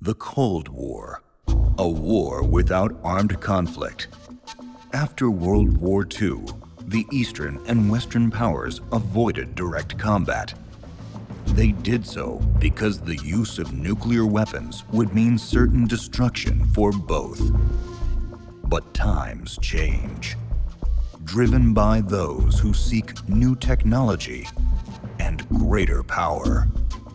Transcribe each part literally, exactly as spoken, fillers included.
The Cold War, a war without armed conflict. After World War Two, the Eastern and Western powers avoided direct combat. They did so because the use of nuclear weapons would mean certain destruction for both. But times change, driven by those who seek new technology and greater power.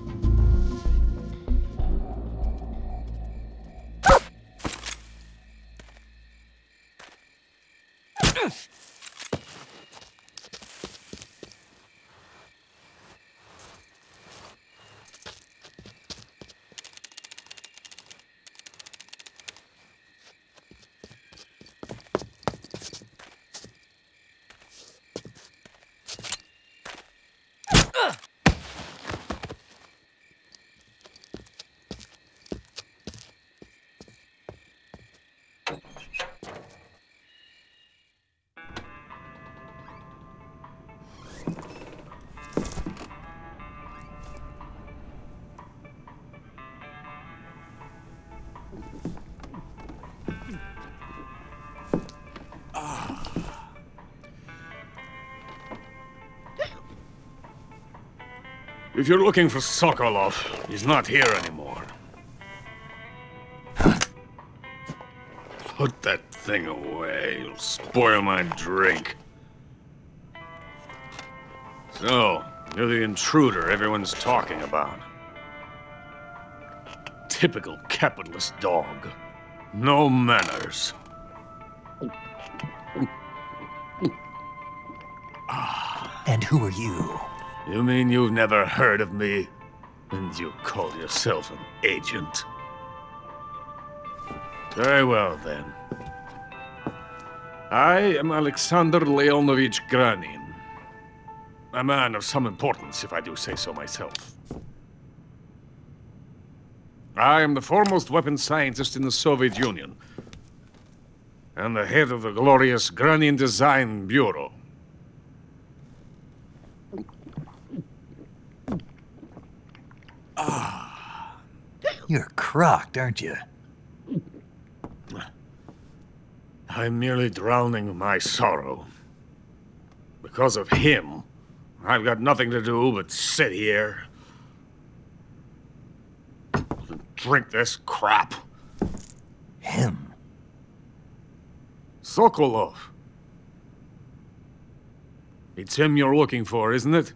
If you're looking for Sokolov, he's not here anymore. Put that thing away. You'll spoil my drink. So, you're the intruder everyone's talking about. Typical capitalist dog. No manners. And who are you? You mean you've never heard of me? And you call yourself an agent? Very well, then. I am Alexander Leonovich Granin. A man of some importance, if I do say so myself. I am the foremost weapons scientist in the Soviet Union, and the head of the glorious Granin Design Bureau. Ah, you're crocked, aren't you? I'm merely drowning my sorrow. Because of him, I've got nothing to do but sit here and drink this crap. Him? Sokolov. It's him you're looking for, isn't it?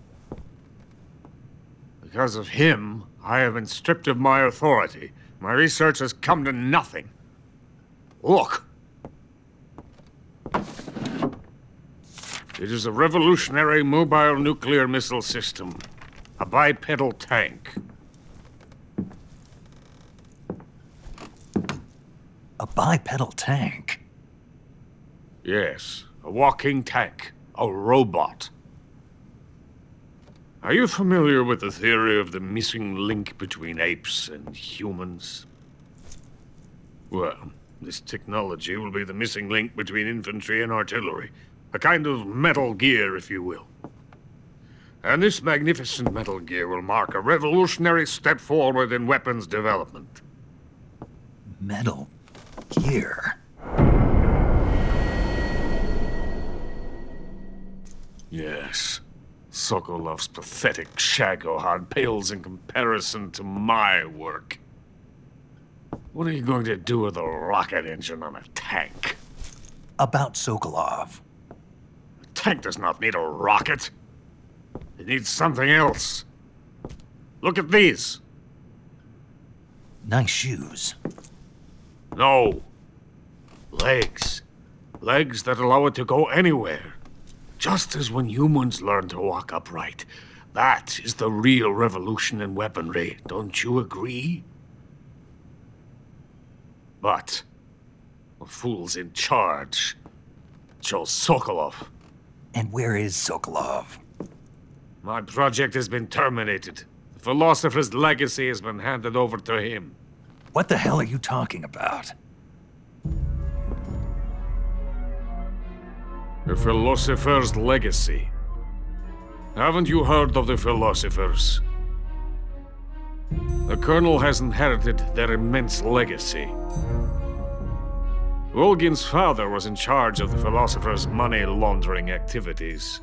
Because of him, I have been stripped of my authority. My research has come to nothing. Look. It is a revolutionary mobile nuclear missile system. A bipedal tank. A bipedal tank? Yes, a walking tank. A robot. Are you familiar with the theory of the missing link between apes and humans? Well, this technology will be the missing link between infantry and artillery. A kind of Metal Gear, if you will. And this magnificent Metal Gear will mark a revolutionary step forward in weapons development. Metal Gear? Yes. Sokolov's pathetic Shagohod pales in comparison to my work. What are you going to do with a rocket engine on a tank? About Sokolov. A tank does not need a rocket. It needs something else. Look at these. Nice shoes. No. Legs. Legs that allow it to go anywhere. Just as when humans learn to walk upright. That is the real revolution in weaponry, don't you agree? But the fool's in charge. Joe Sokolov. And where is Sokolov? My project has been terminated. The philosopher's legacy has been handed over to him. What the hell are you talking about? The philosopher's legacy. Haven't you heard of the philosophers? The Colonel has inherited their immense legacy. Volgin's father was in charge of the philosopher's money laundering activities.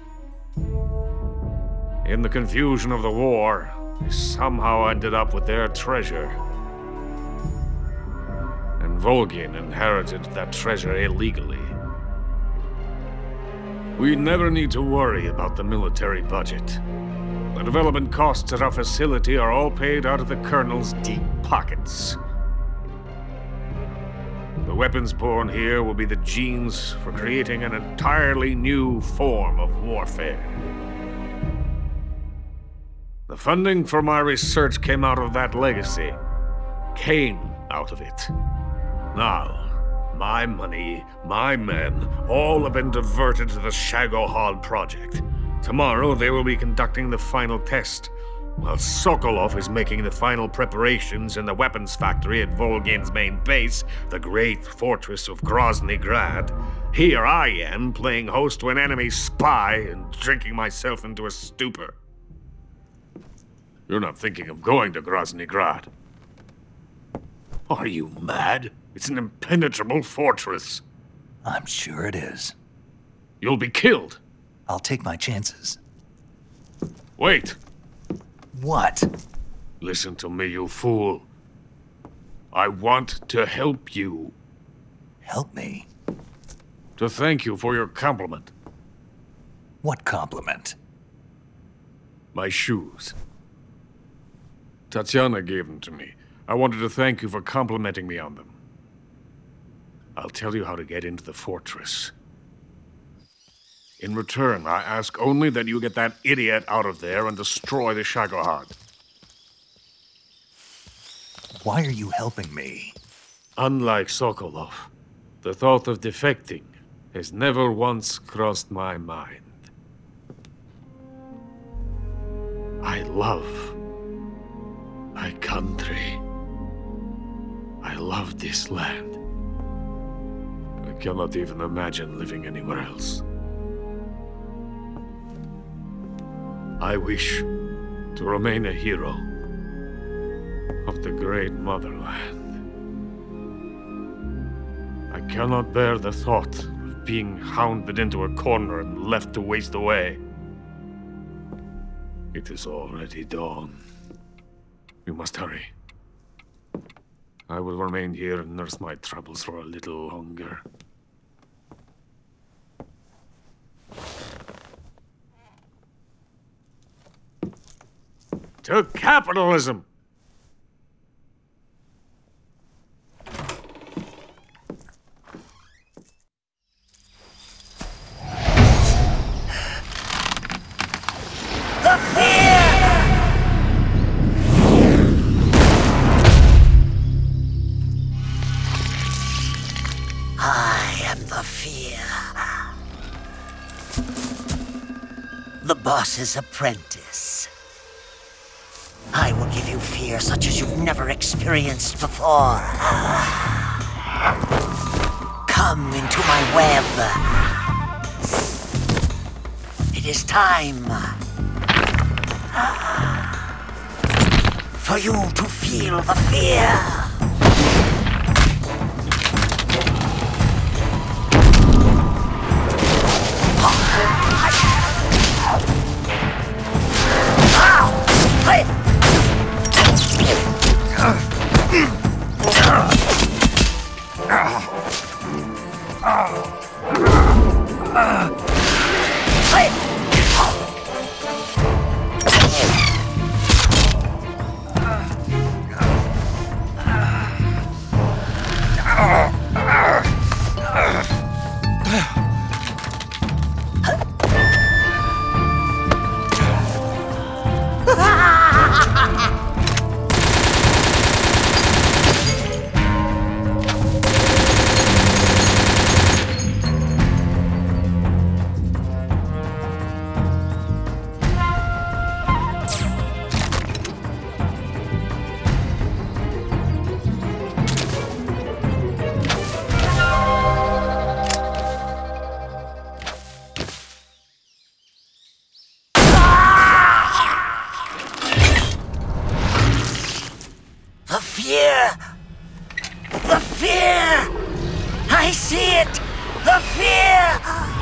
In the confusion of the war, he somehow ended up with their treasure. And Volgin inherited that treasure illegally. We never need to worry about the military budget. The development costs at our facility are all paid out of the Colonel's deep pockets. The weapons born here will be the genes for creating an entirely new form of warfare. The funding for my research came out of that legacy. Came out of it. Now, my money, my men, all have been diverted to the Shagohod project. Tomorrow they will be conducting the final test, while Sokolov is making the final preparations in the weapons factory at Volgin's main base, the great fortress of Grozny Grad. Here I am, playing host to an enemy spy and drinking myself into a stupor. You're not thinking of going to Grozny Grad. Are you mad? It's an impenetrable fortress. I'm sure it is. You'll be killed. I'll take my chances. Wait. What? Listen to me, you fool. I want to help you. Help me? To thank you for your compliment. What compliment? My shoes. Tatiana gave them to me. I wanted to thank you for complimenting me on them. I'll tell you how to get into the fortress. In return, I ask only that you get that idiot out of there and destroy the Shagohod. Why are you helping me? Unlike Sokolov, the thought of defecting has never once crossed my mind. I love my country. I love this land. I cannot even imagine living anywhere else. I wish to remain a hero of the great motherland. I cannot bear the thought of being hounded into a corner and left to waste away. It is already dawn. We must hurry. I will remain here and nurse my troubles for a little longer. To capitalism! The fear! I am the fear. The boss's apprentice. I will give you fear such as you've never experienced before. Come into my web. It is time for you to feel the fear. fear! The fear! I see it! The fear!